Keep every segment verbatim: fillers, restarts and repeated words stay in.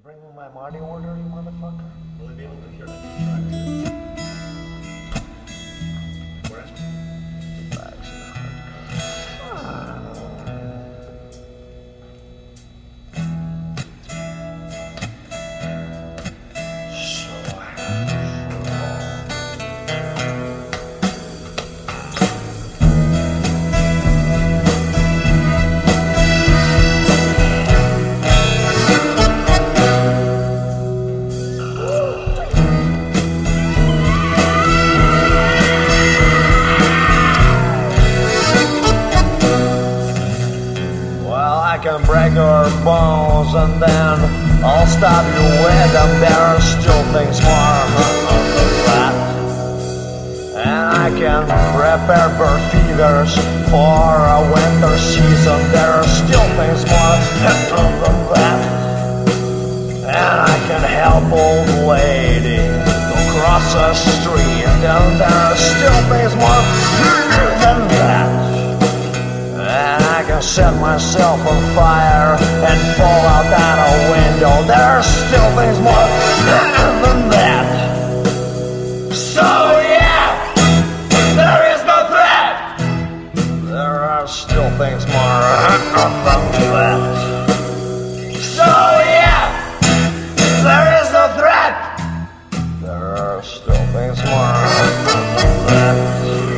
Bring me my money order, you motherfucker. Will they be able to hear that track? Whereas Bags in the I can break your bones and then I'll stab you with them. There are still things more than that. And I can prepare bird feeders for a winter season. There are still things more than that. And I can help old lady to cross a street. And there are still things more than that. And I can set myself on fire and fall out that a window. There are still things more than that. So yeah, there is no threat. There are still things more than that. So yeah, there is no threat. There are still things more than that.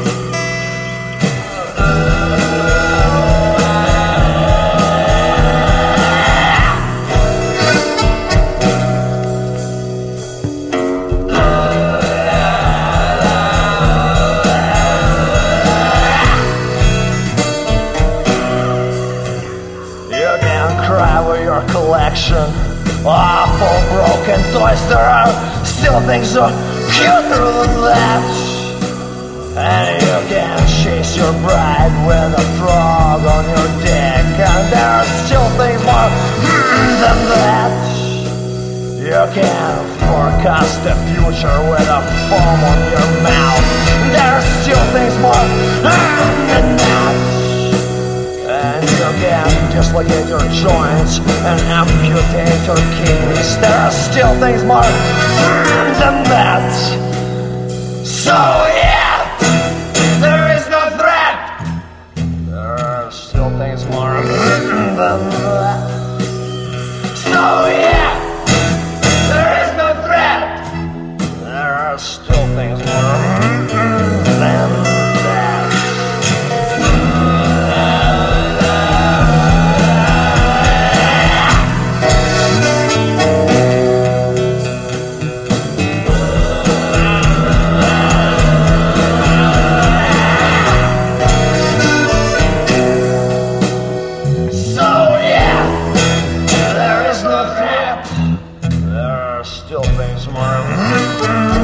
Your collection awful broken toys. There are still things so cuter than that. And you can chase your bride with a frog on your dick. And there are still things more than that. You can forecast the future with a foam on your mouth. There are still things more than that. And you can dislocate your joints and amputate your kidneys. There are still things more than that. So yeah, there is no threat. There are still things more than that. So yeah, there is no threat. There are still things more than that. Still things more